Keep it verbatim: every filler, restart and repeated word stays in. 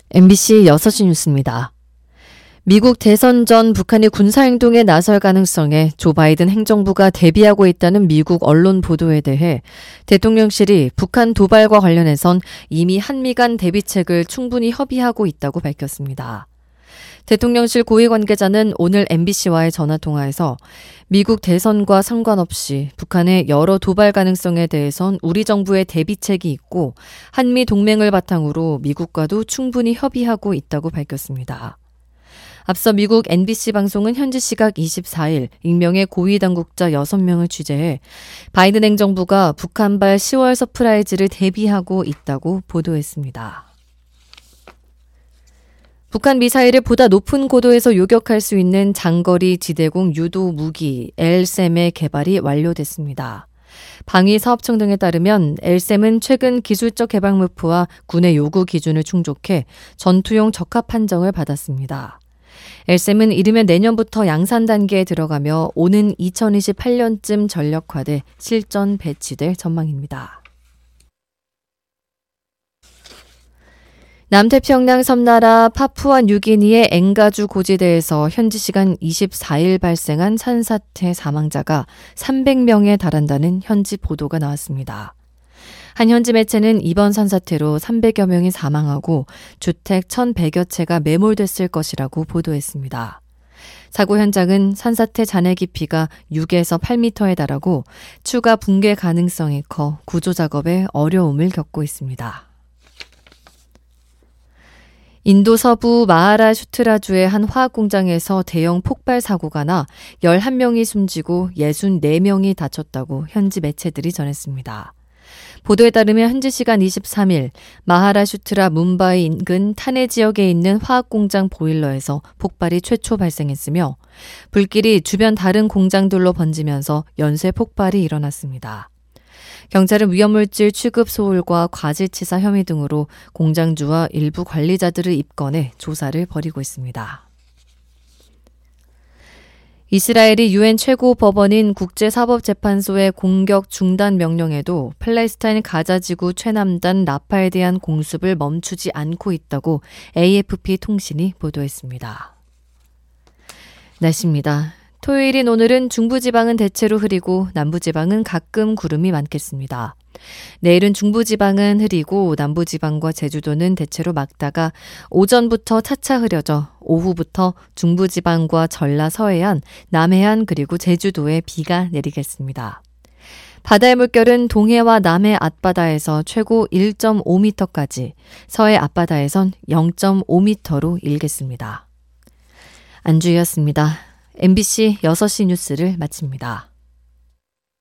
엠비씨 여섯 시 뉴스입니다. 미국 대선 전 북한이 군사행동에 나설 가능성에 조 바이든 행정부가 대비하고 있다는 미국 언론 보도에 대해 대통령실이 북한 도발과 관련해선 이미 한미 간 대비책을 충분히 협의하고 있다고 밝혔습니다. 대통령실 고위 관계자는 오늘 엠비씨와의 전화통화에서 미국 대선과 상관없이 북한의 여러 도발 가능성에 대해선 우리 정부의 대비책이 있고 한미 동맹을 바탕으로 미국과도 충분히 협의하고 있다고 밝혔습니다. 앞서 미국 엔비씨 방송은 현지 시각 이십사 일 익명의 고위 당국자 여섯 명을 취재해 바이든 행정부가 북한발 시월 서프라이즈를 대비하고 있다고 보도했습니다. 북한 미사일을 보다 높은 고도에서 요격할 수 있는 장거리 지대공 유도 무기 엘샘의 개발이 완료됐습니다. 방위사업청 등에 따르면 엘샘은 최근 기술적 개발 목표와 군의 요구 기준을 충족해 전투용 적합 판정을 받았습니다. 엘샘은 이르면 내년부터 양산 단계에 들어가며 오는 이천이십팔 년쯤 전력화돼 실전 배치될 전망입니다. 남태평양 섬나라 파푸아 뉴기니의 엥가주 고지대에서 현지 시간 이십사 일 발생한 산사태 사망자가 삼백 명에 달한다는 현지 보도가 나왔습니다. 한 현지 매체는 이번 산사태로 삼백여 명이 사망하고 주택 천백여 채가 매몰됐을 것이라고 보도했습니다. 사고 현장은 산사태 잔해 깊이가 육에서 팔 미터에 달하고 추가 붕괴 가능성이 커 구조 작업에 어려움을 겪고 있습니다. 인도 서부 마하라슈트라주의 한 화학공장에서 대형 폭발 사고가 나 열한 명이 숨지고 육십사 명이 다쳤다고 현지 매체들이 전했습니다. 보도에 따르면 현지 시간 이십삼 일 마하라슈트라 뭄바이 인근 타네 지역에 있는 화학공장 보일러에서 폭발이 최초 발생했으며 불길이 주변 다른 공장들로 번지면서 연쇄 폭발이 일어났습니다. 경찰은 위험물질 취급 소홀과 과실치사 혐의 등으로 공장주와 일부 관리자들을 입건해 조사를 벌이고 있습니다. 이스라엘이 유엔 최고 법원인 국제사법재판소의 공격 중단 명령에도 팔레스타인 가자지구 최남단 라파에 대한 공습을 멈추지 않고 있다고 에이에프피 통신이 보도했습니다. 날씨입니다. 토요일인 오늘은 중부지방은 대체로 흐리고 남부지방은 가끔 구름이 많겠습니다. 내일은 중부지방은 흐리고 남부지방과 제주도는 대체로 맑다가 오전부터 차차 흐려져 오후부터 중부지방과 전라 서해안, 남해안 그리고 제주도에 비가 내리겠습니다. 바다의 물결은 동해와 남해 앞바다에서 최고 일 점 오 미터까지, 서해 앞바다에선 영 점 오 미터로 일겠습니다. 안주희였습니다. 엠비씨 여섯 시 뉴스를 마칩니다.